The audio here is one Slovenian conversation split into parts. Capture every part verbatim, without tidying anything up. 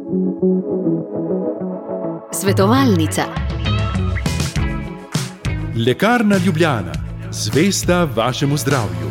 Svetovalnica. Lekarna Ljubljana, zvesta vašemu zdravju.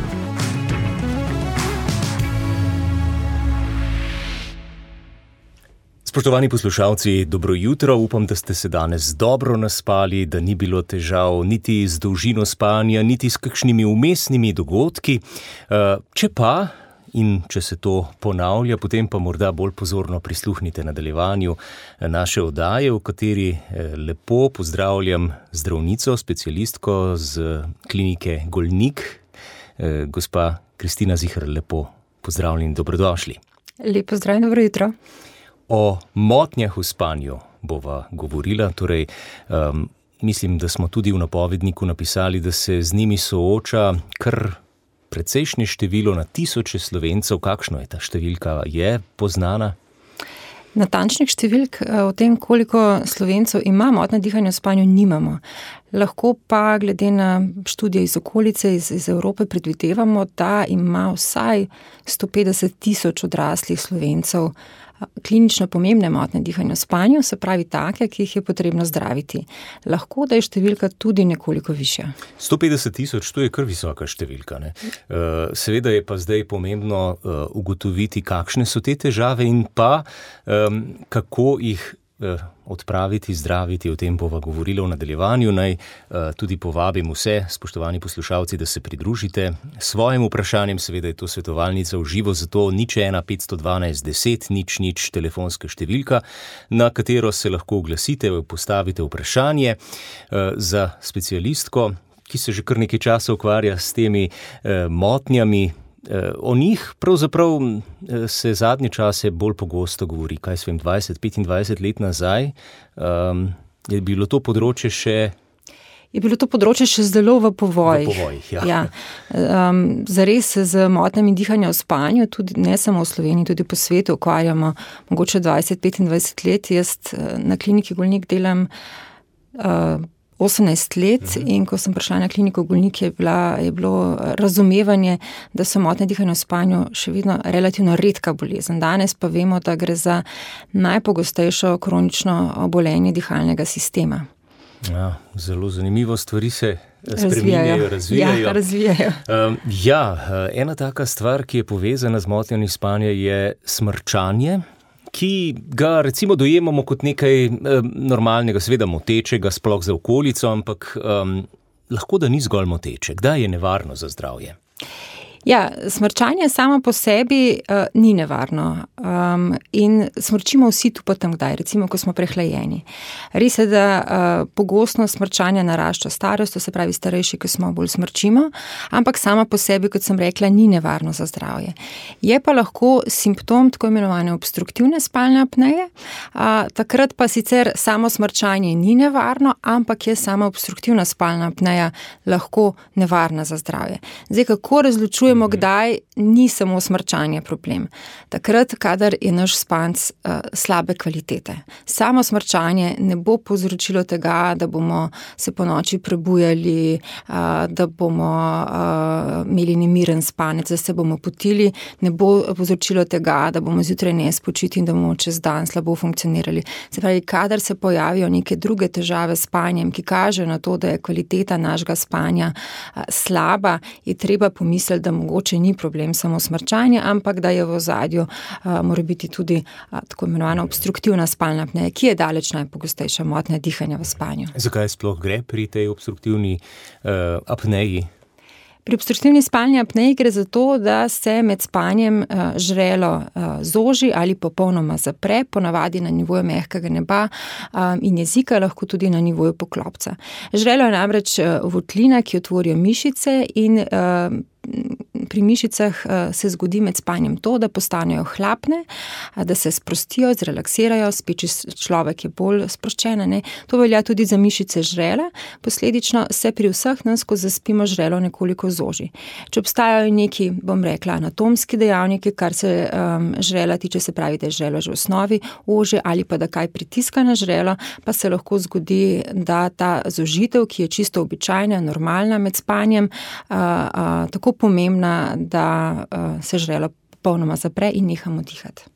Spoštovani poslušalci, dobro jutro. Upam, da ste se danes dobro naspali, da ni bilo težav niti z dolžino spanja, niti s kakšnimi vmesnimi dogodki. Če pa, in če se to ponavlja, potem pa morda bolj pozorno prisluhnite nadaljevanju naše oddaje, v kateri lepo pozdravljam zdravnico, specialistko z klinike Golnik, gospa Kristina Ziher. Lepo pozdravljeni, dobrodošli. Lep pozdrav in dobro jutro. O motnjah v spanju bova govorila, torej um, mislim, da smo tudi v napovedniku napisali, da se z njimi sooča kar precejšnje število na tisoče Slovencev. Kakšno je ta številka? Je poznana? Natančnih številk o tem, koliko Slovencev ima motnje dihanja v spanju, nimamo. Lahko pa glede na študije iz okolice, iz, iz Evrope predvidevamo, da ima vsaj sto petdeset tisoč odraslih Slovencev klinično pomembne motnje dihanja v spanju, se pravi take, ki jih je potrebno zdraviti. Lahko da je številka tudi nekoliko višja. sto petdeset tisoč, to je kar visoka številka, ne? Seveda je pa zdaj pomembno ugotoviti, kakšne so te težave in pa kako jih odpraviti, zdraviti. O tem bova govorila v nadaljevanju. Naj tudi povabim vse, spoštovani poslušalci, da se pridružite svojim vprašanjem. Seveda je to svetovalnica v živo, zato nič ena petsto dvanajst deset nič nič telefonska številka, na katero se lahko oglasite, postavite vprašanje za specialistko, ki se že kar nekaj časa ukvarja s temi motnjami. O njih pravzaprav se zadnje čase bolj pogosto govori, kaj svem, dvajset, petindvajset let nazaj. Um, je bilo to področje še... Je bilo to področje še zelo v povojih. V povojih, ja. ja. Um, zares se z motnjami dihanja v spanju, tudi ne samo v Sloveniji, tudi po svetu ukvarjamo mogoče dvajset, petindvajset let. Jaz na kliniki Golnik delam uh, osemnajst let uh-huh. in ko sem prišla na kliniko Golnik, je, bila, je bilo razumevanje, da so motnje dihanja v spanju še vedno relativno redka bolezen. Danes pa vemo, da gre za najpogostejšo kronično obolenje dihalnega sistema. Ja, zelo zanimivo, stvari se spreminjajo, razvijajo. Ja, razvijajo. Um, ja, ena taka stvar, ki je povezana z motnjami spanja, je smrčanje, ki ga recimo dojemamo kot nekaj um, normalnega, seveda motečega, sploh za okolico, ampak um, lahko da ni zgolj moteče. Kdaj je nevarno za zdravje? Ja, smrčanje samo po sebi uh, ni nevarno um, in smrčimo vsi tu potem kdaj, recimo, ko smo prehlajeni. Res je, da uh, pogostnost smrčanja narašča starost, to se pravi starejši, ko smo bolj smrčimo, ampak sama po sebi, kot sem rekla, ni nevarno za zdravje. Je pa lahko simptom tako imenovane obstruktivne spalne apneje, uh, takrat pa sicer samo smrčanje ni nevarno, ampak je sama obstruktivna spalna apneja lahko nevarna za zdravje. Zdaj, kako razločujemo, kdaj ni samo smrčanje problem. Takrat, kadar je naš spanc uh, slabe kvalitete. Samo smrčanje ne bo povzročilo tega, da bomo se po noči prebujali, uh, da bomo uh, imeli nemiren spanec, da se bomo potili, ne bo povzročilo tega, da bomo zjutraj nespočiti in da bomo čez dan slabo funkcionirali. Se pravi, kadar se pojavijo neke druge težave s spanjem, ki kažejo na to, da je kvaliteta našega spanja uh, slaba, je treba pomisliti, da mogoče ni problem samo smrčanje, ampak da je v ozadju uh, mora biti tudi uh, tako imenovana obstruktivna spalna apneja, ki je daleč najpogostejša motnja dihanja v spanju. Zakaj sploh gre pri tej obstruktivni uh, apneji? Pri obstruktivni spalni apneji gre za to, da se med spanjem uh, žrelo uh, zoži ali popolnoma zapre, ponavadi na nivoju mehkega neba um, in jezika, lahko tudi na nivoju poklopca. Žrelo je namreč uh, votlina, ki otvorijo mišice in uh, pri mišicah se zgodi med spanjem to, da postanejo hlapne, da se sprostijo, zrelaksirajo, spet človek je bolj sproščen. Ne? To velja tudi za mišice žrela, posledično se pri vseh nas, ko zaspimo, žrelo nekoliko zoži. Če obstajajo neki, bom rekla, anatomski dejavniki, kar se um, žrela tiče, se pravi, da je žrelo že v osnovi ože ali pa da kaj pritiska na žrelo, pa se lahko zgodi, da ta zožitev, ki je čisto običajna, normalna med spanjem, uh, uh, tako pomembna, da uh, se žrelo popolnoma zapre in nehamo dihati.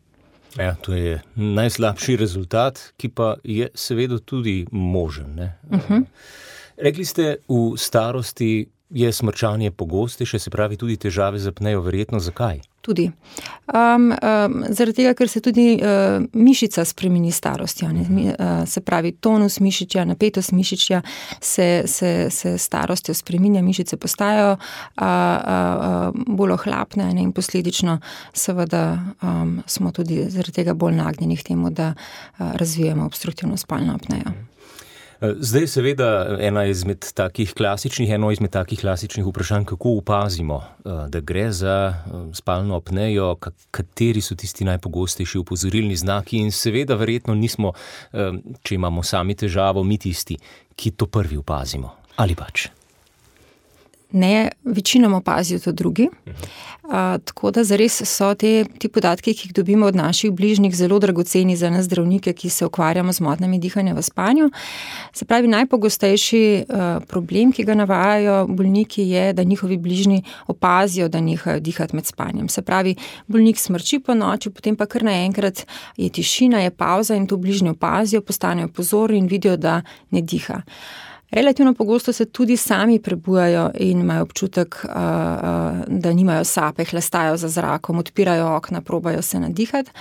Ja, to je najslabši rezultat, ki pa je seveda tudi možen. Ne? Uh-huh. Rekli ste, v starosti je smrčanje pogostejše, se pravi tudi težave z apnejo, verjetno zakaj? Tudi. Um, um, zaradi tega, ker se tudi uh, mišica spremeni starostjo. Ne? Uh, se pravi, tonus mišičja, napetost mišičja se, se, se starostjo spreminja, mišice postajajo uh, uh, bolj ohlapne, ne? In posledično seveda um, smo tudi zaradi tega bolj nagnjeni k temu, da uh, razvijamo obstruktivno spalno apnejo. Zdaj seveda ena izmed takih klasičnih, eno izmed takih klasičnih vprašanj, kako opazimo, da gre za spalno apnejo, kateri so tisti najpogostejši opozorilni znaki in seveda verjetno nismo, če imamo sami težavo, mi tisti, ki to prvi opazimo. Ali pač? Ne, večinoma opazijo to drugi. Uh, tako da zares so te, ti podatki, ki jih dobimo od naših bližnjih, zelo dragoceni za nas zdravnike, ki se ukvarjamo z motnjami dihanja v spanju. Se pravi, najpogostejši uh, problem, ki ga navajajo bolniki, je, da njihovi bližnji opazijo, da nehajo dihati med spanjem. Se pravi, bolnik smrči po noči, potem pa kar naenkrat je tišina, je pauza in to bližnji opazijo, postanejo pozorni in vidijo, da ne diha. Relativno pogosto se tudi sami prebujajo in imajo občutek, da nimajo sape, hlastajo za zrakom, odpirajo okna, probajo se nadihati.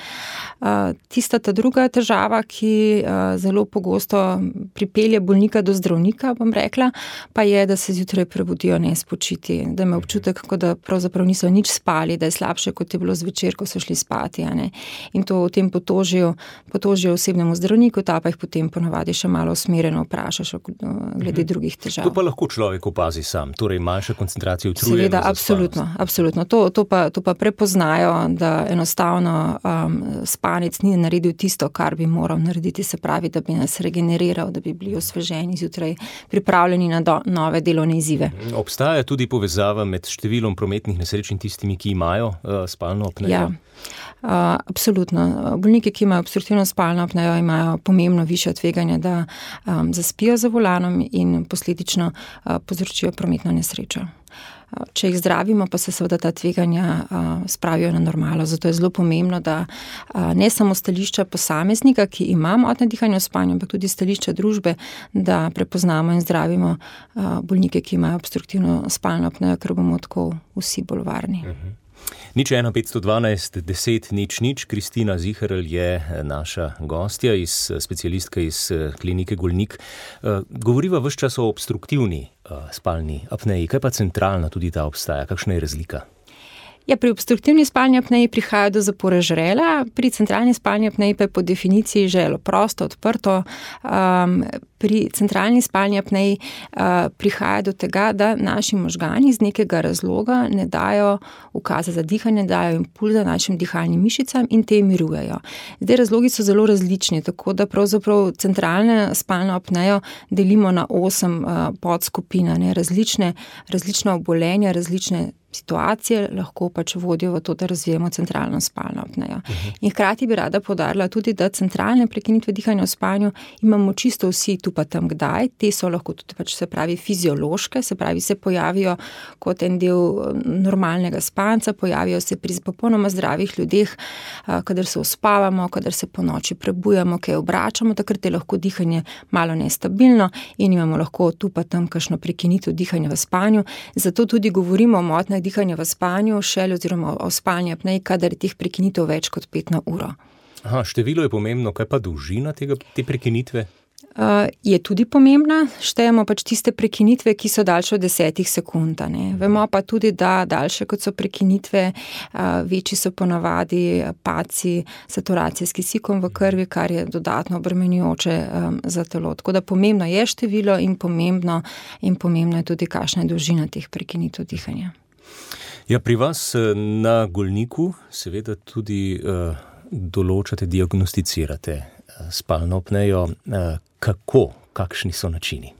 Tista ta druga težava, ki zelo pogosto pripelje bolnika do zdravnika, bom rekla, pa je, da se zjutraj prebudijo nespočiti, da imajo občutek, da pravzaprav niso nič spali, da je slabše, kot je bilo zvečer, ko so šli spati. Ne? In to o tem potožijo, potožijo osebnemu zdravniku, ta pa jih potem ponavadi še malo usmerjeno vprašaš glede drugih težav. To pa lahko človek opazi sam, torej manjša koncentracija utrujenosti. Seveda, absolutno, absolutno. To, to, pa, to pa prepoznajo, da enostavno um, spanec ni naredil tisto, kar bi moral narediti, se pravi, da bi nas regeneriral, da bi bili osveženi zjutraj, pripravljeni na do, nove delovne izzive. Obstaja tudi povezava med številom prometnih nesreč in tistimi, ki imajo uh, spalno apnejo? Ja. Uh, absolutno. Bolniki, ki imajo obstruktivno spalno apnejo, imajo pomembno višje tveganje, da um, zaspijo za volanom in posledično uh, povzročijo prometno nesrečo. Uh, če jih zdravimo, pa se seveda ta tveganja uh, spravijo na normalo. Zato je zelo pomembno, da uh, ne samo stališča posameznika, ki ima motnje dihanja v spanju, ampak tudi stališča družbe, da prepoznamo in zdravimo uh, bolnike, ki imajo obstruktivno spalno apnejo, ker bomo tako vsi bolj varni. Uh-huh. Nič ena petsto dvanajst deset nič nič, Kristina Ziherl je naša gostja, iz, specialistka iz klinike Golnik. Govoriva ves čas o obstruktivni spalni apneji. Kaj pa centralna tudi ta obstaja? Kakšna je razlika? Ja, pri obstruktivni spalni apneji prihaja do zapore žrela, pri centralni spalni apneji pa je po definiciji žrelo prosto, odprto. Um, pri centralni spalni apneji uh, prihaja do tega, da naši možgani iz nekega razloga ne dajo ukaza za dihanje, ne dajo impulza našim dihalnim mišicam in te mirujejo. Zdaj, razlogi so zelo različni, tako da pravzaprav centralno spalno apnejo delimo na osem uh, podskupin, ne, različne, različne obolenja, različne situacije lahko pač vodijo v to, da razvijemo centralno spalno apnejo. Uh-huh. In hkrati bi rada poudarila tudi, da centralne prekinitve dihanja v spanju imamo čisto vsi tu pa tam kdaj. Te so lahko tudi pač se pravi fiziološke, se pravi se pojavijo kot en del normalnega spanca, pojavijo se pri popolnoma zdravih ljudeh, kadar se uspavamo, kadar se po noči prebujamo, kaj obračamo, takrat je lahko dihanje malo nestabilno in imamo lahko tu pa tam kakšno prekinitev dihanja v spanju. Zato tudi govorimo o motnjah dihanja v spanju, šele oziroma o spalni apneji, kadar je teh prekinitev več kot pet na uro. Aha, število je pomembno, kaj pa dolžina tega, te prekinitve? Uh, je tudi pomembna, štejemo pač tiste prekinitve, ki so daljše od desetih sekund. Ne. Vemo pa tudi, da daljše kot so prekinitve, uh, večji so ponavadi padci saturacije s kisikom v krvi, kar je dodatno obremenjujoče um, za telo. Tako da pomembno je število in pomembno, in pomembno je tudi, kakšna je dolžina teh prekinitev dihanja. Ja, pri vas na Golniku seveda tudi uh, določate, diagnosticirate uh, spalno apnejo. Uh, kako, kakšni so načini?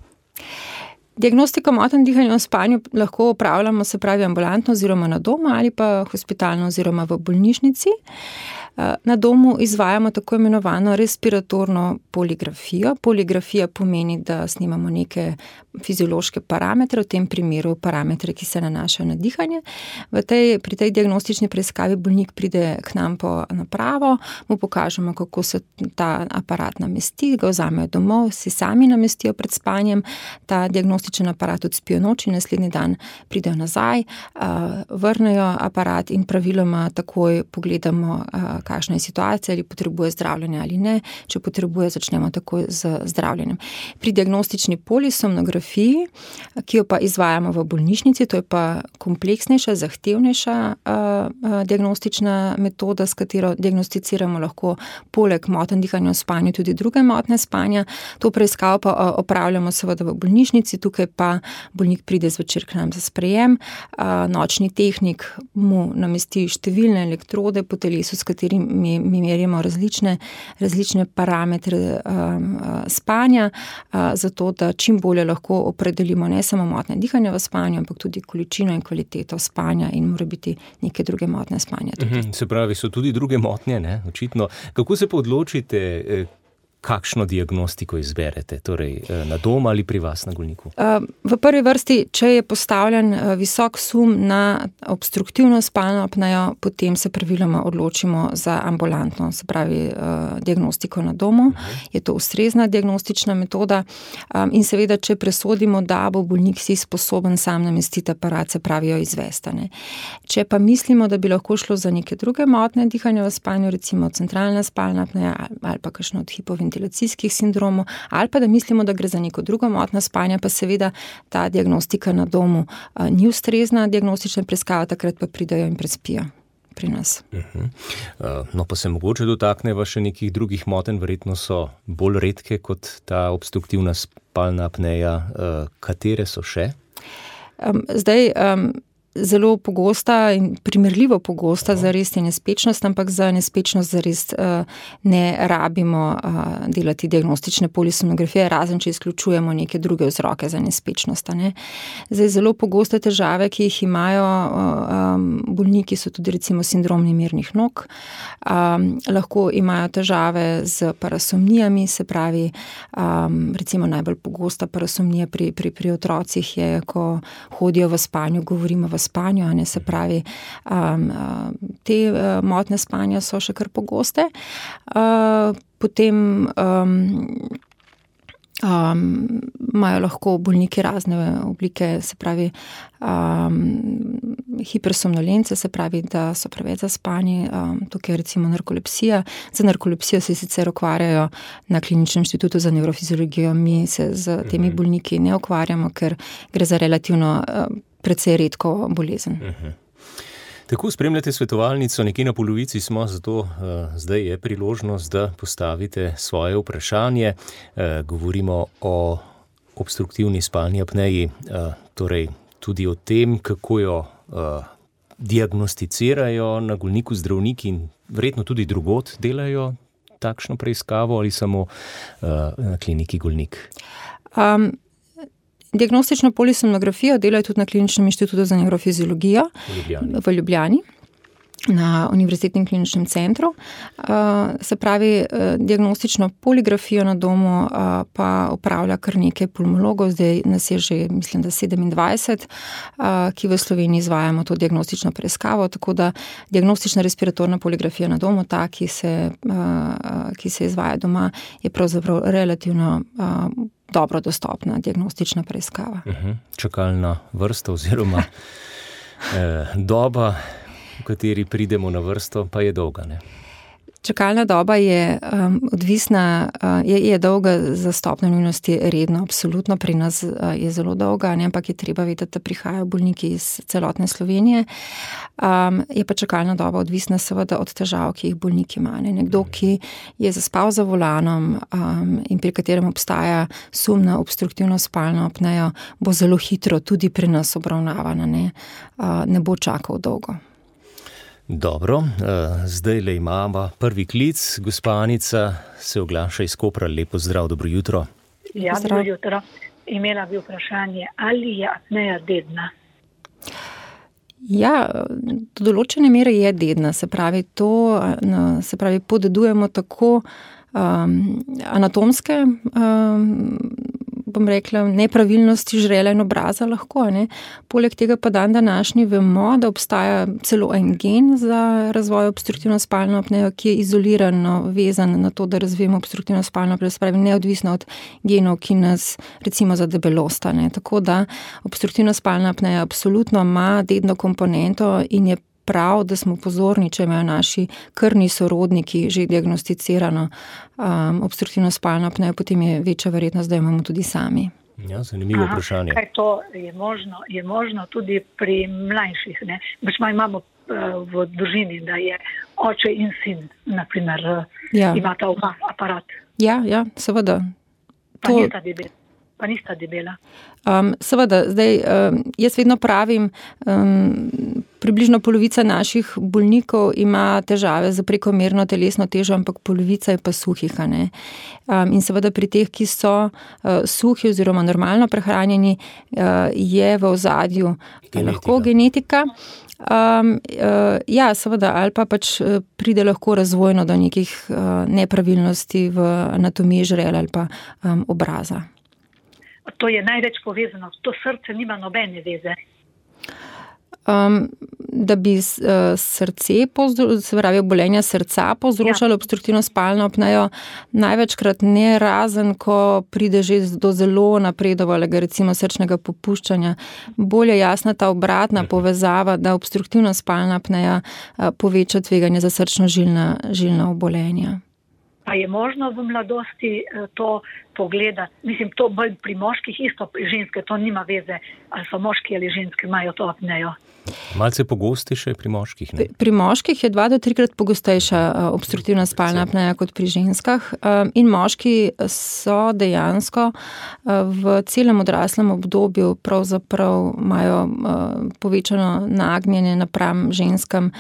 Diagnostiko motenj dihanja v spanju lahko opravljamo, se pravi ambulantno oziroma na domu ali pa hospitalno oziroma v bolnišnici. Na domu izvajamo tako imenovano respiratorno poligrafijo. Poligrafija pomeni, da snimamo neke fiziološke parametre, v tem primeru parametre, ki se nanašajo na dihanje. V tej, pri tej diagnostični preiskavi bolnik pride k nam po napravo, mu pokažemo, kako se ta aparat namesti, ga vzamejo domov, si sami namestijo pred spanjem, ta diagnostičen aparat odspijo noč in naslednji dan pridejo nazaj, vrnejo aparat in praviloma takoj pogledamo, kakšna je situacija, ali potrebuje zdravljenje ali ne. Če potrebuje, začnemo takoj z zdravljenjem. Pri diagnostični polisomnografiji, ki jo pa izvajamo v bolnišnici, to je pa kompleksnejša, zahtevnejša diagnostična metoda, s katero diagnosticiramo lahko poleg motenj dihanja v spanju tudi druge motnje spanja. To preiskavo pa opravljamo seveda v bolnišnici, tukaj pa bolnik pride zvečer k nam za sprejem. Nočni tehnik mu namesti številne elektrode po telesu, s katerimi mi merimo različne, različne parametre spanja, zato da čim bolje lahko opredelimo ne samo motnje dihanja v spanju, ampak tudi količino in kvaliteto spanja in mora biti neke druge motnje spanja. Mhm, se pravi, so tudi druge motnje, ne? Očitno. Kako se pa odločite, kakšno diagnostiko izberete, torej na dom ali pri vas na Golniku? V prvi vrsti, če je postavljen visok sum na obstruktivno spalno apnejo, potem se praviloma odločimo za ambulantno, se pravi diagnostiko na domu. Je to ustrezna diagnostična metoda in seveda, če presodimo, da bo bolnik si sposoben sam namestiti aparat, se pravi jo izvesti. Če pa mislimo, da bi lahko šlo za neke druge motnje dihanja v spanju, recimo centralna spalna apneja ali pa kakšno od hipoventilacijskih ventilacijskih sindromov, ali pa da mislimo, da gre za neko drugo motnjo spanja, pa seveda ta diagnostika na domu a, ni ustrezna diagnostična preiskava, takrat pa pridejo in prespijo pri nas. Uh-huh. Uh, no, pa se mogoče dotakneva še nekih drugih motenj, verjetno so bolj redke kot ta obstruktivna spalna apneja. Uh, katere so še? Um, zdaj, um, zelo pogosta in primerljivo pogosta za res je nespečnost, ampak za nespečnost za res uh, ne rabimo uh, delati diagnostične polisomnografije, razen če izključujemo neke druge vzroke za nespečnost. Ne? Zdaj, zelo pogoste težave, ki jih imajo uh, um, bolniki, so tudi recimo sindrom nemirnih nog. Um, lahko imajo težave z parasomnijami, se pravi, um, recimo najbolj pogosta parasomnija pri, pri, pri otrocih je, ko hodijo v spanju, govorimo v spanju, a ne, se pravi, um, te uh, motnje spanja so še kar pogoste. Uh, potem um, um, imajo lahko bolniki razne oblike, se pravi, um, hipersomnolence, se pravi, da so preveč zaspani, um, tukaj je recimo narkolepsija. Za narkolepsijo se sicer ukvarjajo na Kliničnem inštitutu za nevrofiziologijo, mi se z temi bolniki ne ukvarjamo, ker gre za relativno uh, precej redko bolezen. Uh-huh. Tako spremljate svetovalnico, nekje na polovici smo, zato uh, zdaj je priložnost, da postavite svoje vprašanje. Uh, govorimo o obstruktivni spalni apneji, uh, torej tudi o tem, kako jo uh, diagnosticirajo na Golniku zdravniki in verjetno tudi drugod delajo takšno preiskavo ali samo uh, na kliniki Golnik. Um, Diagnostično polisomnografijo delajo tudi na Kliničnem inštitutu za nevrofiziologijo v Ljubljani. v Ljubljani, na Univerzitetnem kliničnem centru. Se pravi, diagnostično poligrafijo na domu pa upravlja kar nekaj pulmologov, zdaj nas je že, mislim, da sedemindvajset, ki v Sloveniji izvajamo to diagnostično preiskavo, tako da diagnostična respiratorna poligrafija na domu, ta, ki se, ki se izvaja doma, je pravzaprav relativno dobro dostopna diagnostična preiskava. Uh-huh. Čakalna vrsta oziroma eh, doba, v kateri pridemo na vrsto, pa je dolga, ne? Čakalna doba je um, odvisna, uh, je, je dolga za stopnjo nujnosti redno, absolutno pri nas uh, je zelo dolga, ne, ampak je treba vedeti, da prihajajo bolniki iz celotne Slovenije. Um, je pa čakalna doba odvisna seveda od težav, ki jih bolnik ima. Ne. Nekdo, ki je zaspal za volanom um, in pri katerem obstaja sum na obstruktivno spalno apnejo, bo zelo hitro tudi pri nas obravnavana, ne, uh, ne bo čakal dolgo. Dobro, zdaj le imamo prvi klic. Gospa Anica se oglaša iz Kopra. Lepo zdrav, dobro jutro. Ja, dobro jutro. Imela bi vprašanje, ali je apneja dedna? Ja, do določene mere je dedna, se pravi, to, se pravi, podedujemo tako um, anatomske, um, bom rekla, nepravilnosti žrela in obraza lahko, ne. Poleg tega pa dan današnji vemo, da obstaja celo en gen za razvoj obstruktivno spalno apnejo, ki je izolirano vezan na to, da razvijemo obstruktivno spalno apnejo, se pravi, neodvisno od genov, ki nas recimo za debelost, ne. Tako da obstruktivna spalna apneja absolutno ima dedno komponento in je prav, da smo pozorni, če imajo naši krvni sorodniki že diagnosticirano um, obstruktivno spalno apnejo, potem je večja verjetnost, da imamo tudi sami. Ja, zanimivo Aha, vprašanje. Kaj to je možno, je možno tudi pri mlajših, ne? Baš imamo uh, v družini, da je oče in sin, na primer, ja. imata oba aparat. Ja, ja, seveda. Pa to... nista debela. Pa nista debela. Um, seveda, zdaj, um, jaz vedno pravim, um, približno polovica naših bolnikov ima težave za prekomerno telesno težo, ampak polovica je pa suhih, a ne. Um, in seveda pri teh, ki so uh, suhi oziroma normalno prehranjeni, uh, je v ozadju lahko genetika. Um, uh, ja, seveda, ali pa pač uh, pride lahko razvojno do nekih uh, nepravilnosti v anatomiji žrela ali pa um, obraza. To je največ povezano, to srce nima nobene veze. Um, da bi uh, srce, se pravi obolenja srca povzročalo ja. obstruktivno spalno apnejo, največkrat ne, razen ko pride že do zelo napredovalega recimo srčnega popuščanja. Bolj je jasna ta obratna povezava, da obstruktivna spalna apneja uh, poveča tveganje za srčno-žilna žilna obolenja. Pa je možno v mladosti to pogledati. Mislim, to bolj pri moških, isto pri ženske, to nima veze, ali so moški ali ženske imajo to apnejo. Malce pogostejše pri moških, ne? Pri, pri moških je dva do trikrat pogostejša obstruktivna spalna apneja kot pri ženskah. In moški so dejansko v celem odraslem obdobju pravzaprav imajo povečano nagnjenje napram ženskam,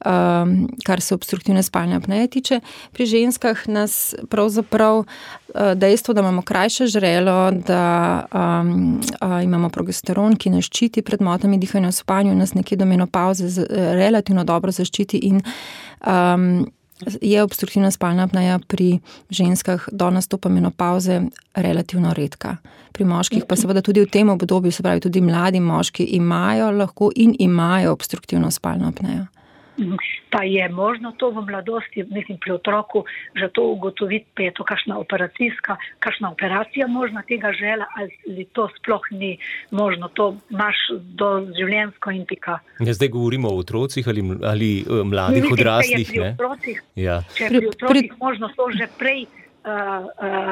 kar se obstruktivne spalne apneje tiče. Pri ženskah nas pravzaprav dejstvo, da imamo krajše žrelo, da um, imamo progesteron, ki nas ščiti pred motnjami dihanja v spanju, nas nekje do menopavze relativno dobro zaščiti in um, je obstruktivna spalna apneja pri ženskah do nastopa menopavze relativno redka. Pri moških pa seveda tudi v tem obdobju, se pravi tudi mladi moški imajo lahko in imajo obstruktivno spalno apnejo. Pa je možno to v mladosti, mislim, pri otroku, že to ugotoviti, pa je to kakšna operacijska, kakšna operacija možna tega žela, ali to sploh ni možno, to imaš do življenjsko in pika. Ja, zdaj govorimo o otrocih ali, ali mladih mislim, odraslih, pri ne? Otrocih, ja. Če pri otrocih možno to že prej uh,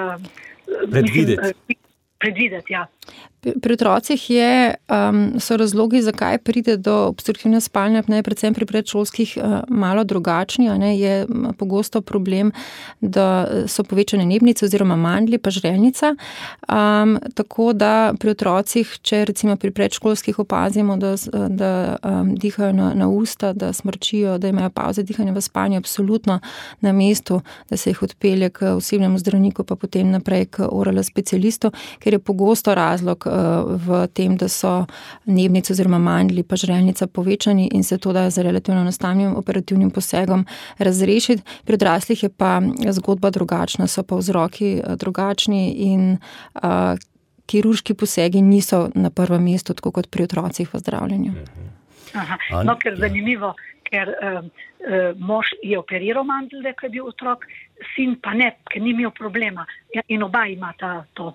uh, predvideti. Mislim, uh, predvideti, ja. Pri otrocih je, um, so razlogi, zakaj pride do obstruktivne spalne apneje, predvsem pri predšolskih, uh, malo drugačni, a ne, je pogosto problem, da so povečane nebnice oziroma mandlji, pa žrelnica. Um, tako da pri otrocih, če recimo pri predškolskih opazimo, da, da um, dihajo na, na usta, da smrčijo, da imajo pavze dihanja v spanju, absolutno na mestu, da se jih odpelje k osebnemu zdravniku, pa potem naprej k oral specialistu, ker je pogosto razlog v tem, da so nebnice oziroma mandlji pa žrelnica povečani in se to da z relativno enostavnim operativnim posegom razrešiti. Pri odraslih je pa zgodba drugačna, so pa vzroki drugačni in uh, kirurški posegi niso na prvem mestu, tako kot pri otrocih v zdravljenju. Aha, no, ker zanimivo, ker uh, uh, mož je operiral mandlje, ko je bil otrok, sin pa ne, ker ni imel problema in oba imata to.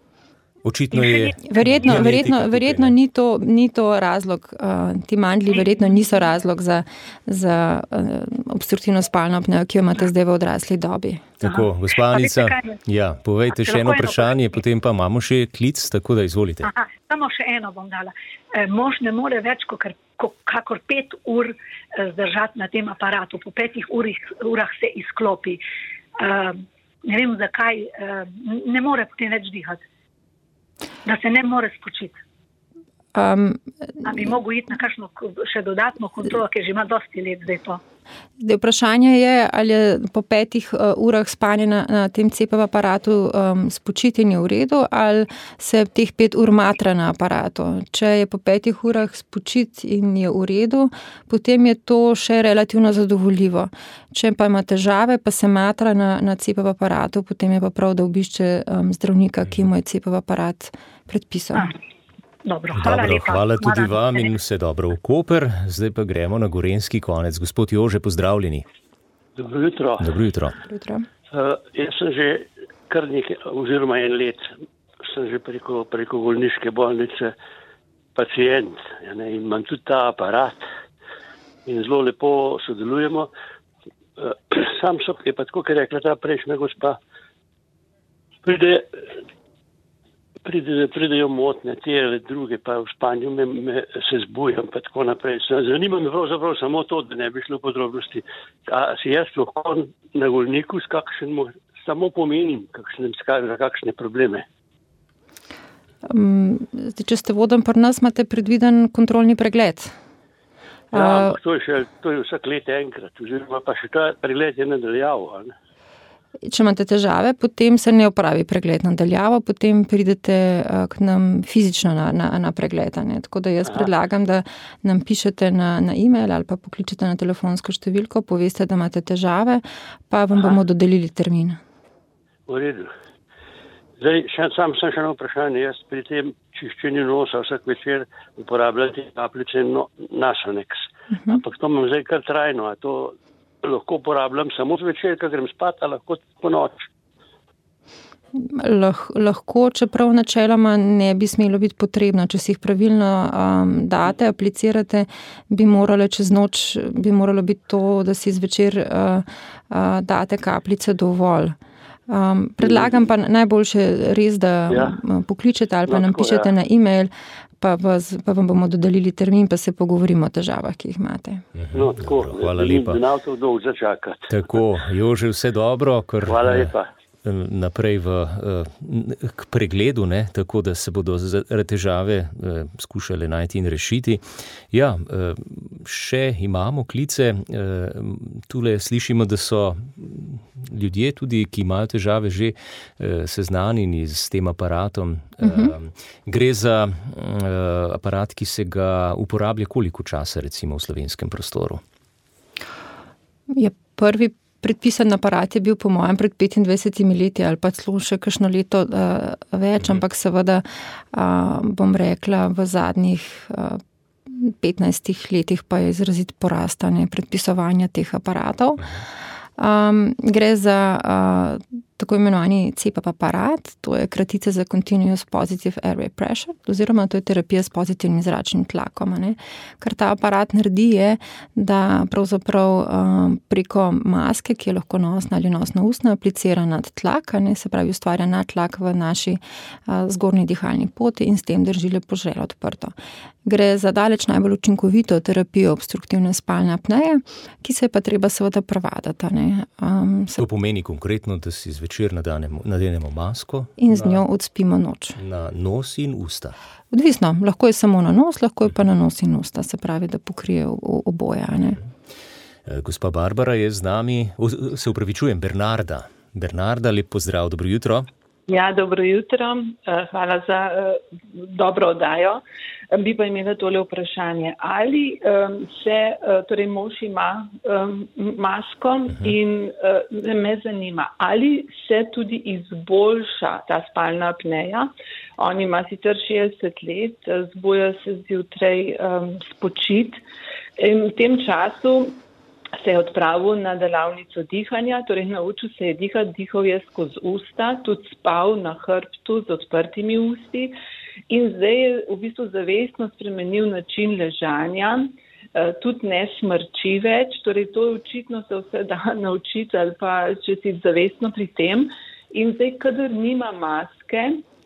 Očitno je... Verjetno, verjetno, verjetno ni, to, ni to razlog, uh, ti mandlji verjetno niso razlog za, za uh, obstruktivno spalno apnejo, ki jo imate zdaj v odrasli dobi. Tako, gospa Anica, ja, povejte še eno vprašanje, potem pa imamo še klic, tako da izvolite. Aha, samo še eno bom dala. E, mož ne more več kakor, kakor pet ur zdržati na tem aparatu. Po petih urih, urah se izklopi. E, ne vem zakaj, e, ne more potem več dihati. Da se ne more spočiti. Um, A bi mogel iti na kakšno še dodatno kontrolo, ker že ima dosti let zdaj to. Zdaj, vprašanje je, ali je po petih uh, urah spanja na, na tem C P A P aparatu um, spočitanje v redu, ali se teh pet ur matra na aparatu. Če je po petih urah spočit in je v redu, potem je to še relativno zadovoljivo. Če pa ima težave, pa se matra na, na C P A P aparatu, potem je pa prav, da obišče um, zdravnika, ki mu je C P A P aparat predpisal. Ah. Dobro, hvala, dobro, lepa. hvala tudi hvala. vam in vse dobro v Koper. Zdaj pa gremo na gorenjski konec. Gospod Jože, pozdravljeni. Dobro jutro. Dobro jutro. jutro. Uh, jaz sem že kar nekaj, oziroma en let, sem že preko, preko bolniške bolnice pacijent, ja, ne, in imam tudi ta aparat in zelo lepo sodelujemo. Uh, sam so, je pa tako, ker je rekla ta prejšnja gospa, pride Pride, pridejo motne, te ali druge, pa v spanju me, me se zbujam, pa tako naprej. Zanima me pravzaprav samo to, da ne bi šlo v podrobnosti. A si jaz lahko na golniku s kakšen, samo pomenim, kakšne, za kakšne probleme? Um, zdaj, če ste voden pri nas, imate predviden kontrolni pregled. Ja, uh, to je še, to je vsak let enkrat, oziroma pa še ta pregled je nadaljavo, ali? Če imate težave, potem se ne opravi pregled nadaljavo, potem pridete k nam fizično na, na, na pregled. Ne? Tako da jaz Aha. predlagam, da nam pišete na, na e-mail ali pa pokličete na telefonsko številko, poveste, da imate težave, pa vam Aha. bomo dodelili termin. V redu. Zdaj, še, sam sem še na vprašanje. Jaz pri tem čiščenju nosa vsak večer uporabljam te kapljice no, Nasonex. Uh-huh. Ampak to imam zdaj kar trajno, a to lahko uporabljam samo zvečer, ko grem spat, a lahko po noč? Lah, lahko, čeprav načeloma ne bi smelo biti potrebno. Če si jih pravilno um, date, aplicirate, bi moralo čez noč, bi moralo biti to, da si zvečer uh, uh, date kapljice dovolj. Um, predlagam pa najboljše res, da ja. pokličete ali pa no, nam tako, pišete ja. na e-mail, Pa, vas, pa vam bomo dodelili termin, pa se pogovorimo o težavah, ki jih imate. No, tako, dobro, hvala lepa. Tako, Jože, vse dobro, ker hvala lepa. Naprej v, k pregledu, ne, tako da se bodo težave skušale najti in rešiti. Ja, še imamo klice, tule slišimo, da so ljudje tudi, ki imajo težave, že seznanjeni s tem aparatom. Uh-huh. Gre za aparat, ki se ga uporablja koliko časa, recimo v slovenskem prostoru? Je prvi predpisan aparat je bil po mojem pred petindvajsetimi leti ali pa celo še kakšno leto uh, več, uh-huh. ampak seveda uh, bom rekla v zadnjih uh, petnajstih letih pa je izrazit porastanje predpisovanja teh aparatov. Um, gre za uh, tako imenovani C P A P aparat, to je kratica za Continuous Positive Airway Pressure, oziroma to je terapija s pozitivnim zračnim tlakom. Ne. Kar ta aparat naredi je, da pravzaprav um, preko maske, ki je lahko nosna ali nosno-ustna, aplicira nad tlak, ne, se pravi ustvarja nadtlak v naši uh, zgornji dihalni poti in s tem drži lepo žrelo odprto. Gre za daleč najbolj učinkovito terapijo obstruktivne spalne apneje, ki se je pa treba seveda prevadati. Um, se... To pomeni konkretno, da si zvečer nadenemo, nadenemo masko in z njo odspimo noč. Na nos in usta. Odvisno, lahko je samo na nos, lahko je pa na nos in usta, se pravi, da pokrije oboje. Ne? Gospa Barbara je z nami, se upravičujem, Bernarda. Bernarda, lep pozdrav, dobro jutro. Ja, dobro jutro, hvala za uh, dobro oddajo. Bi pa imela tole vprašanje. Ali um, se, uh, torej mož ima um, masko uh-huh. in uh, me zanima, ali se tudi izboljša ta spalna apneja. On ima sicer šestdeset let, zbuja se zjutraj um, spočit in v tem času se je odpravil na delavnico dihanja, torej naučil se je dihati, dihal je skozi usta, tudi spal na hrbtu z odprtimi usti in zdaj je v bistvu zavestno spremenil način ležanja, tudi ne smrči več, torej to je očitno se vse da naučiti ali pa če si zavestno pri tem in zdaj, kadar nima maske,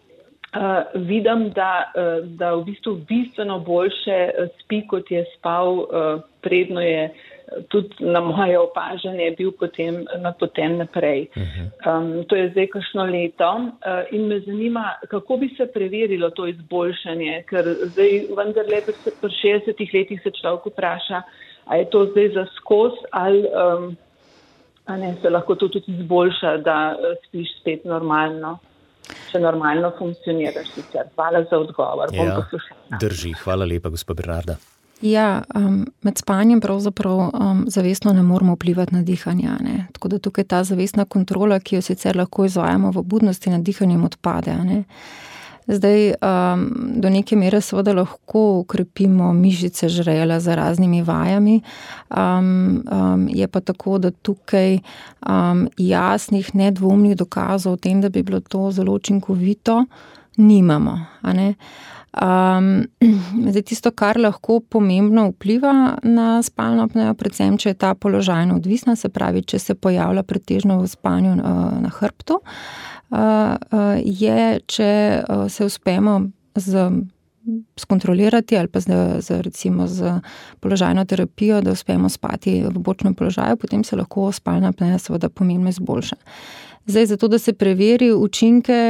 Uh, vidim, da, uh, da v bistvu bistveno boljše spi, kot je spal, uh, predno je tudi na moje opažanje bil potem napoten naprej. Um, to je zdaj kakšno leto uh, in me zanima, kako bi se preverilo to izboljšanje, ker zdaj vendarle pri šestdesetih letih se človek vpraša, A je to zdaj za skoz ali um, a ne, se lahko to tudi izboljša, da uh, spiš spet normalno, če normalno funkcioniraš sicer. Hvala za odgovor. Bom Ja, poslušala. drži. Hvala lepa, gospa Bernarda. Ja, um, med spanjem pravzaprav um, zavestno ne moramo vplivati na dihanje. Ne? Tako da tukaj ta zavestna kontrola, ki jo sicer lahko izvajamo v budnosti, nad dihanjem odpade. Ne? Zdaj, um, do neke mere seveda lahko ukrepimo mišice žrela z raznimi vajami, um, um, je pa tako, da tukaj um, jasnih, nedvoumnih dokazov o tem, da bi bilo to zelo učinkovito, nimamo. A ne? Um, zdaj, tisto, kar lahko pomembno vpliva na spalno apnejo, predvsem, če je ta položajno odvisna, se pravi, če se pojavlja pretežno v spanju uh, na hrbtu, uh, uh, je, če uh, se uspemo z, skontrolirati ali pa z, z, recimo z položajno terapijo, da uspemo spati v bočnem položaju, potem se lahko spalna apneja seveda pomembno izboljša. Zdaj, zato, da se preveri učinke,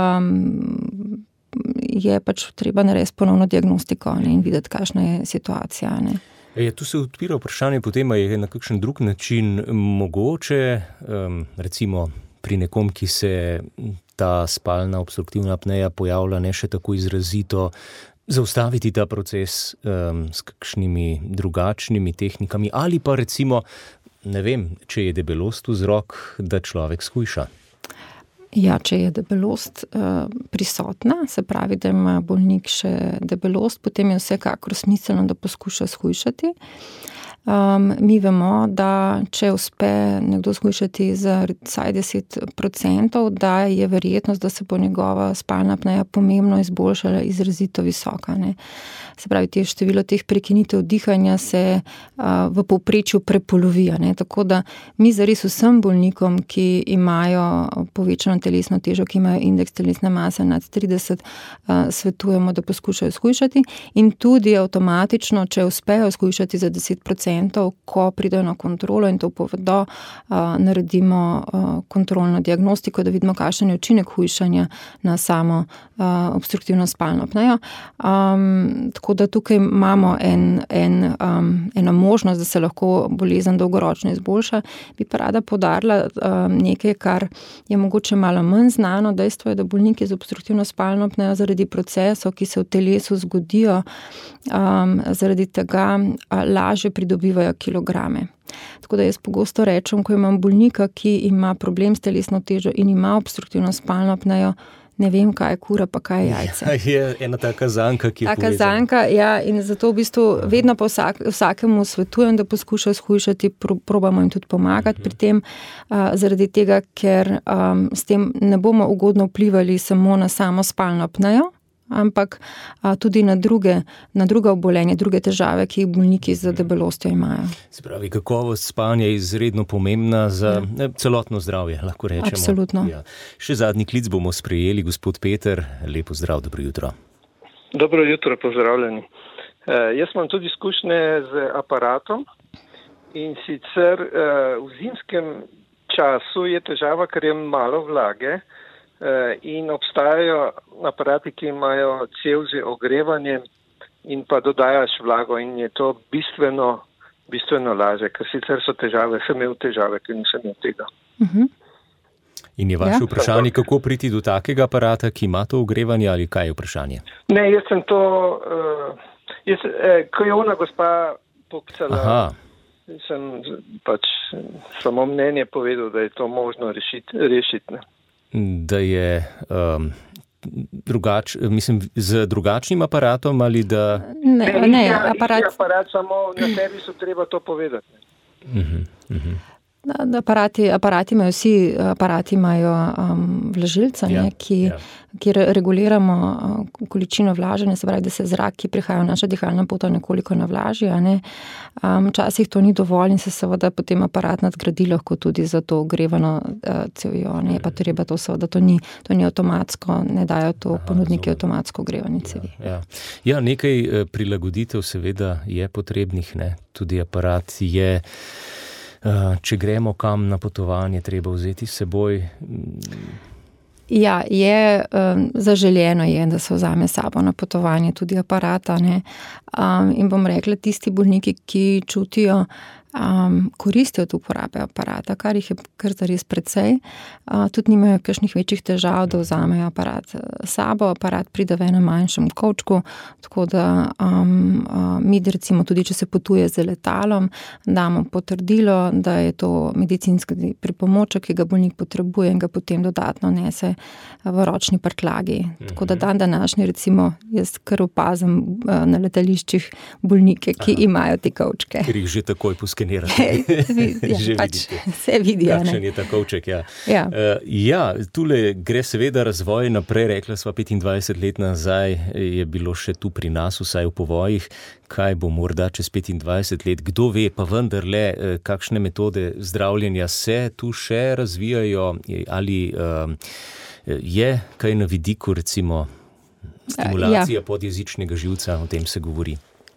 um, je pač treba narediti ponovno diagnostiko, ne, in videti, kakšna je situacija. Ne. Je, tu se odpira vprašanje potem, je na kakšen drug način mogoče, um, recimo pri nekom, ki se ta spalna obstruktivna apneja pojavlja ne še tako izrazito, zaustaviti ta proces um, s kakšnimi drugačnimi tehnikami ali pa recimo, ne vem, če je debelost vzrok, da človek shujša. Ja, če je debelost uh, prisotna, se pravi, da ima bolnik še debelost, potem je vsekakor smiselno, da poskuša shujšati. Um, mi vemo, da če uspe nekdo shujšati za vsaj deset procentov, da je verjetnost, da se bo njegova spalna apneja pomembno izboljšala, izrazito visoka. Ne. Se pravi, te število teh prekinitev dihanja se uh, v povprečju prepolovija. Ne. Tako da mi zares vsem bolnikom, ki imajo povečano telesno težo, ki imajo indeks telesne mase nad trideset, uh, svetujemo, da poskušajo shujšati in tudi avtomatično, če uspejo shujšati za deset procentov, ko pridejo na kontrolo in to povedo, uh, naredimo uh, kontrolno diagnostiko, da vidimo, kakšen je učinek hujšanja na samo uh, obstruktivno spalno apnejo. Um, tako da tukaj imamo en, en, um, eno možnost, da se lahko bolezen dolgoročno izboljša. Bi pa rada poudarila um, nekaj, kar je mogoče malo manj znano. Dejstvo je, da bolniki z obstruktivno spalno apnejo zaradi procesov, ki se v telesu zgodijo, um, zaradi tega uh, lažje pridobivajo kilograme. Tako da jaz pogosto rečem, ko imam bolnika, ki ima problem s telesno težo in ima obstruktivno spalno apnejo, ne vem, kaj je kura, pa kaj je jajce. Ja, je ena taka zanka, ki je taka povezana. zanka, ja, in zato v bistvu vedno pa vsak, vsakemu svetujem, da poskuša shujšati, pro, probamo jim tudi pomagati uh-huh. pri tem, uh, zaradi tega, ker um, s tem ne bomo ugodno vplivali samo na samo spalno apnejo, ampak a, tudi na druge, na druga obolenja, druge težave, ki jih bolniki z debelostjo imajo. Se pravi, kakovost spanja je izredno pomembna za ja. celotno zdravje, lahko rečemo. Absolutno. Ja. Še zadnji klic bomo sprejeli, gospod Peter. Lepo zdrav, dobro jutro. Dobro jutro, pozdravljeni. E, jaz imam tudi izkušnje z aparatom in sicer e, v zimskem času je težava, ker je malo vlage, in obstajajo aparati, ki imajo cev z ogrevanjem in pa dodajaš vlago in je to bistveno, bistveno lažje, ker sicer so težave, sem imel težave, ker nisem imel tega. Uh-huh. In je vaše Ja. vprašanje, kako priti do takega aparata, ki ima to ogrevanje, ali kaj je vprašanje? Ne, jaz sem to, uh, jaz, eh, ko je ona gospa pokcala, Aha. sem pač samo mnenje povedal, da je to možno rešiti, rešiti ne. Da je um, drugač, mislim, z drugačnim aparatom ali da... Ne, Ne, ne, isti aparat, aparat, samo na servisu treba to povedati. Uh-huh, uh-huh. da aparati, aparati imajo vsi, aparati imajo um, vlažilca, Ja, ne, ki, ja. kjer reguliramo uh, količino vlaženja, se pravi, da se zrak, ki prihaja v naša dihalna pota, nekoliko navlaži. A ne. Um, včasih to ni dovolj in se seveda potem aparat nadgradi lahko tudi za to ogrevano uh, cevjo. Ne, pa treba to seveda, to ni, to ni avtomatsko, ne dajo to Aha, ponudniki razumem. avtomatsko ogrevanje cevi. Ja, ja. ja, nekaj eh, prilagoditev seveda je potrebnih, ne. Tudi aparat je, eh, če gremo kam na potovanje, treba vzeti s seboj. Ja, je, um, zaželjeno je, da se vzame sabo na potovanje tudi aparata, ne. Um, in bom rekla, tisti bolniki, ki čutijo um, koristi od uporabe aparata, kar jih je kar zares precej, uh, tudi nimajo kakšnih večjih težav, da vzamejo aparat sabo. Aparat pride v enem manjšem kovčku, tako da um, uh, mi recimo tudi, če se potuje z letalom, damo potrdilo, da je to medicinski pripomoček, ki ga bolnik potrebuje in ga potem dodatno nese v ročni prtljagi. Tako da dan današnji, recimo, jaz kar opazim uh, na letališčih bolnike, ki Aha. imajo te kovčke. Ker jih že takoj poskenirate. ja, že pač vidite. Se vidi, ja, kakšen je ta kovček, ja. Ja. Uh, ja, tule gre seveda razvoj naprej, rekla sva petindvajset let nazaj, je bilo še tu pri nas, vsaj v povojih, kaj bo morda čez petindvajset let, kdo ve, pa vendarle, kakšne metode zdravljenja se tu še razvijajo, ali uh, je kaj na vidiku, recimo, stimulacija ja. podjezičnega živca, o tem se govori.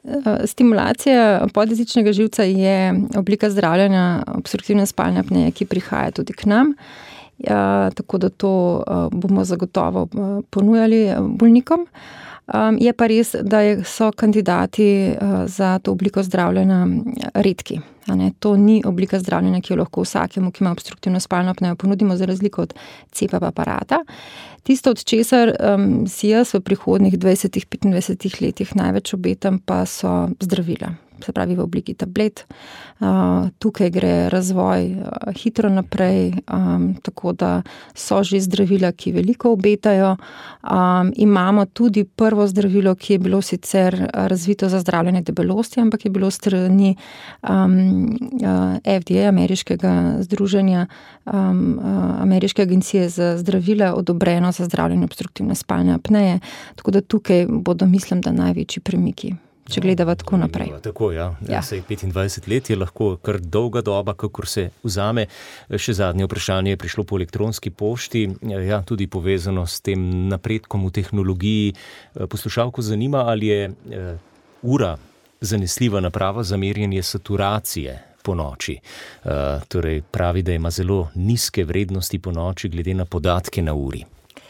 Stimulacija podjezičnega živca je oblika zdravljenja obstruktivne spalne apneje, ki prihaja tudi k nam. Ja, tako da to bomo zagotovo ponujali bolnikom. Je pa res, da so kandidati za to obliko zdravljenja redki. To ni oblika zdravljenja, ki jo lahko vsakemu, ki ima obstruktivno spalno apnejo, ponudimo za razliko od C P A P aparata. Tisto, od česar um, si jaz v prihodnjih dvajsetih, petindvajsetih letih največ obetam, pa so zdravila. Se pravi v obliki tablet. Uh, tukaj gre razvoj uh, hitro naprej, um, tako da so že zdravila, ki veliko obetajo. Um, imamo tudi prvo zdravilo, ki je bilo sicer razvito za zdravljenje debelosti, ampak je bilo strani um, uh, F D A, ameriškega združenja, um, uh, ameriške agencije za zdravila, odobreno za zdravljenje obstruktivne spalne apneje. Tako da tukaj bodo, mislim, da največji premiki, če gledava tako naprej. Tako, ja. ja. Sej petindvajset let je lahko kar dolga doba, kakor se vzame. Še zadnje vprašanje je prišlo po elektronski pošti, ja, tudi povezano s tem napredkom v tehnologiji. Poslušalko zanima, ali je uh, ura zanesljiva naprava za merjenje saturacije po noči. Uh, torej pravi, da ima zelo nizke vrednosti po noči glede na podatke na uri.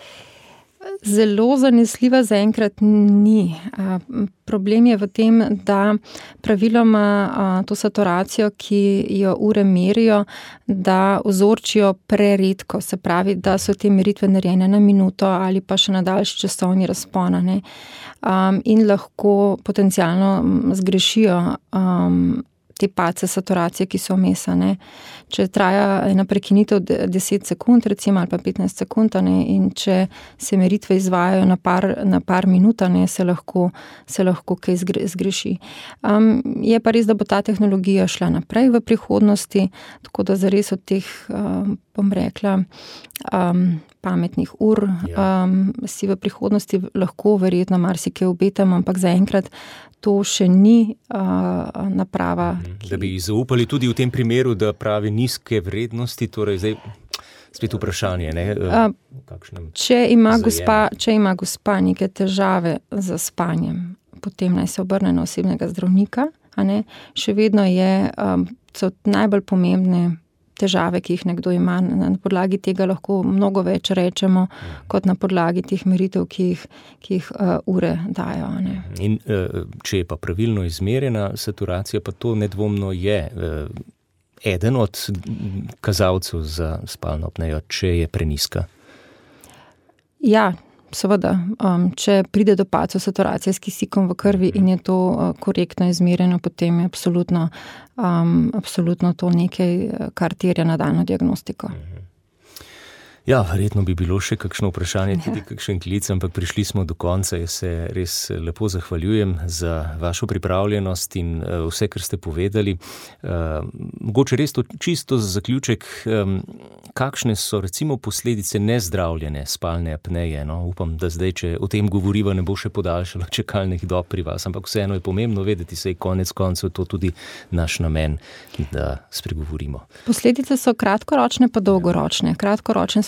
Zelo zanesljiva zaenkrat ni. Problem je v tem, da praviloma to saturacijo, ki jo ure merijo, da vzorčijo preredko. Se pravi, da so te meritve narejene na minuto ali pa še na daljši časovni razpon, ne? Um, in lahko potencialno zgrešijo um, te pace saturacije, ki so vmes, ne. Če traja ena prekinitev deset sekund, recimo, ali pa petnajst sekund, ne, in če se meritve izvajajo na par, na par minut, ne, se lahko, se lahko kaj zgreši. Um, je pa res, da bo ta tehnologija šla naprej v prihodnosti, tako da zares od teh, um, bom rekla, um, pametnih ur, um, si v prihodnosti lahko verjetno marsikaj obetamo, ampak zaenkrat to še ni uh, naprava. Ki... Da bi zaupali tudi v tem primeru, da pravi nizke vrednosti, torej zdaj spet vprašanje, ne? Uh, če ima gospa, če ima gospa neke težave z spanjem, potem naj se obrne na osebnega zdravnika, a ne? Še vedno je, um, so najbolj pomembne težave, ki jih nekdo ima. Na podlagi tega lahko mnogo več rečemo, kot na podlagi teh meritev, ki jih, ki jih uh, ure dajo. Ne. In uh, če je pa pravilno izmerjena saturacija, pa to nedvomno je uh, eden od kazalcev za spalno apnejo, če je prenizka. Ja, seveda. Um, če pride do padca saturacije s kisikom v krvi in je to uh, korektno izmerjeno, potem je absolutno, um, absolutno to nekaj, kar terja nadaljnjo diagnostiko. Ja, verjetno bi bilo še kakšno vprašanje, tudi kakšen klic, ampak prišli smo do konca. Jaz se res lepo zahvaljujem za vašo pripravljenost in uh, vse, kar ste povedali. Uh, mogoče res to čisto za zaključek, um, kakšne so recimo posledice nezdravljene spalne apneje? No? Upam, da zdaj, če o tem govoriva, ne bo še podaljšalo čakalnih dob pri vas, ampak vseeno je pomembno vedeti, saj konec koncev to tudi naš namen, da spregovorimo. Posledice so kratkoročne pa dolgoročne. Kratkoročne so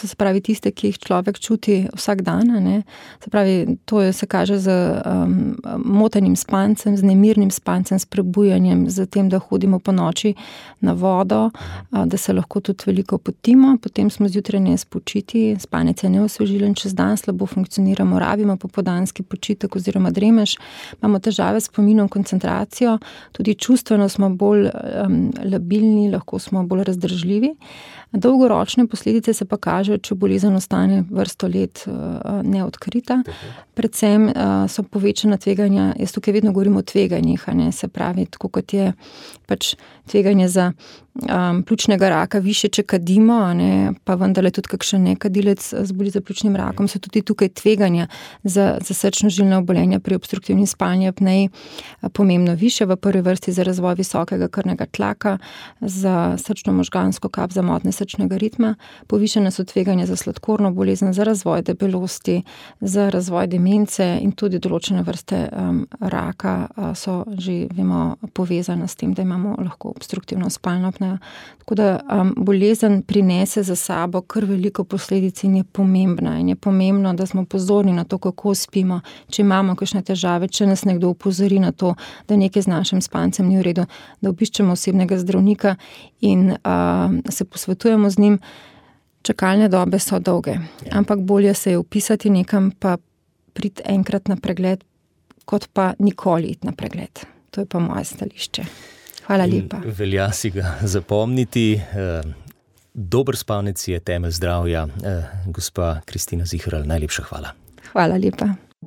so se pravi tiste, ki jih človek čuti vsak dan. Ne? Se pravi, to je, se kaže z um, motenim spancem, z nemirnim spancem, s prebujanjem, z tem, da hodimo po noči na vodo, uh, da se lahko tudi veliko potimo, potem smo zjutraj nespočiti, spanec je neosvežilen čez dan, slabo funkcioniramo, rabimo popoldanski počitek oziroma dremež, imamo težave s spominom, koncentracijo, tudi čustveno smo bolj um, labilni, lahko smo bolj razdržljivi. Dolgoročne posledice se pa kažejo, če bolezen ostane vrsto let uh, neodkrita. Predvsem uh, so povečana tveganja, jaz tukaj vedno govorim o tveganjih, a ne, se pravi, tako kot je pač tveganje za um, pljučnega raka više, če kadimo, a ne, pa vendarle tudi kakšen nekadilec zboli za pljučnim rakom, so tudi tukaj tveganja za, za srčno-žilne obolenja pri obstruktivni spalni apneji pomembno više, v prvi vrsti za razvoj visokega krvnega tlaka, za srčno-možgansko kap, za motnje srčnega ritma, povišene so tveganja za sladkorno bolezen, za razvoj debelosti, za razvoj demence in tudi določene vrste um, raka uh, so že, vemo, povezane s tem, da imamo lahko obstruktivno spalno apnejo. Tako da um, bolezen prinese za sabo kar veliko posledic in je pomembna. In je pomembno, da smo pozorni na to, kako spimo, če imamo kakšne težave, če nas nekdo upozori na to, da nekaj z našim spancem ni v redu, da obiščemo osebnega zdravnika in uh, se posvetujemo z njim. Čakalne dobe so dolge, ampak bolje se je upisati nekam, pa priti enkrat na pregled, kot pa nikoli iti na pregled. To je pa moje stališče. Hvala lepa. In velja si ga zapomniti. Dober spanec je temelj zdravja. Gospa Kristina Ziherl, najlepša hvala. Hvala lepa.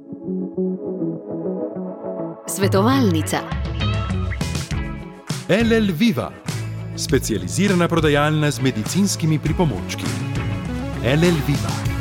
Svetovalnica. L L Viva, specializirana prodajalna z medicinskimi pripomočki. L L Viva.